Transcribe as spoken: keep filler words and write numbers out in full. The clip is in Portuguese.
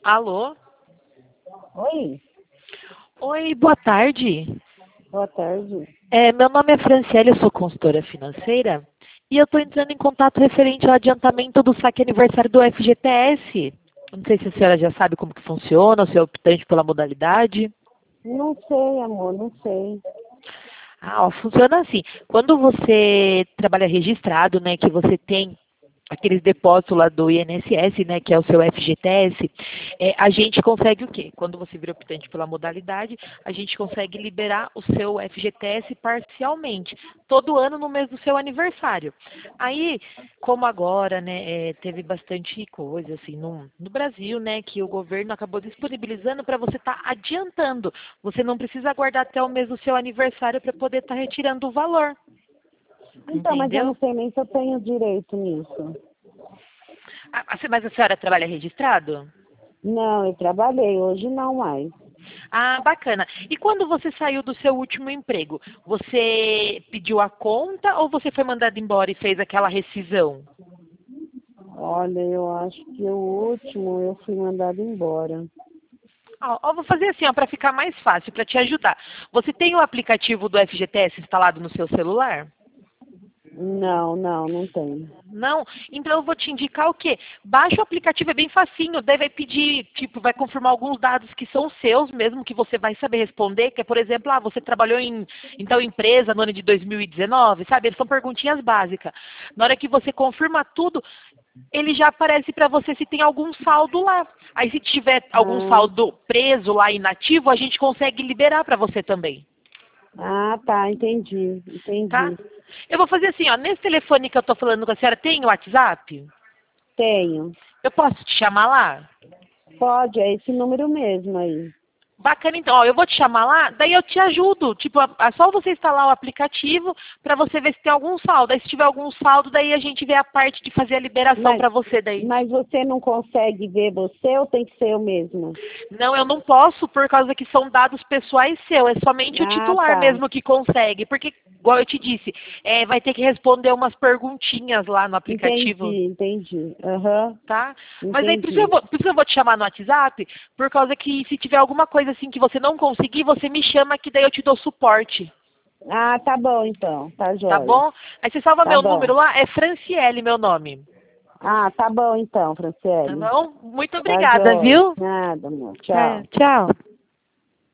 Alô? Oi, Oi, boa tarde. boa tarde. É, meu nome é Franciele, eu sou consultora financeira e eu estou entrando em contato referente ao adiantamento do saque aniversário do F G T S. Não sei se a senhora já sabe como que funciona, se é optante pela modalidade. Não sei, amor, não sei. Ah, ó, funciona assim. Quando você trabalha registrado, né, que você tem aqueles depósitos lá do I N S S, né, que é o seu F G T S, é, a gente consegue o quê? Quando você vira optante pela modalidade, a gente consegue liberar o seu F G T S parcialmente, todo ano no mês do seu aniversário. Aí, como agora, né, é, teve bastante coisa, assim, no, no Brasil, né, que o governo acabou disponibilizando para você estar adiantando. Você não precisa aguardar até o mês do seu aniversário para poder estar retirando o valor. Então, mas eu Entendeu? não sei nem se eu tenho direito nisso. Ah, mas a senhora trabalha registrado? Não, eu trabalhei, hoje não mais. Ah, bacana. E quando você saiu do seu último emprego, você pediu a conta ou você foi mandado embora e fez aquela rescisão? Olha, eu acho que o último eu fui mandado embora. Ah, ó, vou fazer assim, para ficar mais fácil, para te ajudar. Você tem o aplicativo do F G T S instalado no seu celular? Não, não, não tenho. Não? Então eu vou te indicar o quê? Baixa o aplicativo, é bem facinho. Daí vai pedir, tipo, vai confirmar alguns dados que são seus mesmo, que você vai saber responder, que é, por exemplo, ah, você trabalhou em, em tal empresa no ano de dois mil e dezenove, sabe? São perguntinhas básicas. Na hora que você confirma tudo, ele já aparece para você se tem algum saldo lá. Aí se tiver algum Ah, saldo preso lá, inativo, a gente consegue liberar para você também, ah, tá, entendi, tá? entendi. Eu vou fazer assim, ó, nesse telefone que eu tô falando com a senhora, tem o WhatsApp? Tenho. Eu posso te chamar lá? Pode, é esse número mesmo aí. Bacana, então, ó, eu vou te chamar lá, daí eu te ajudo. Tipo, é só você instalar o aplicativo para você ver se tem algum saldo. Aí se tiver algum saldo, daí a gente vê a parte de fazer a liberação Mas, para você daí. mas você não consegue ver você ou tem que ser eu mesma? Não, eu não posso por causa que são dados pessoais seus. É somente o Ah, titular tá. mesmo que consegue. Porque, igual eu te disse, é, vai ter que responder umas perguntinhas lá no aplicativo. Entendi, entendi. Aham, Tá? Mas aí por isso, eu entendi. vou, por isso eu vou te chamar no WhatsApp, por causa que se tiver alguma coisa assim que você não conseguir, você me chama que daí eu te dou suporte. Ah, tá bom então, tá Tá jóia. bom? Aí você salva Tá meu número bom. lá, é Franciele meu nome. Ah, tá bom então, Tá Franciele. bom? Muito Tá obrigada, jóia. viu? Nada, amor. Tá, Tchau. tchau.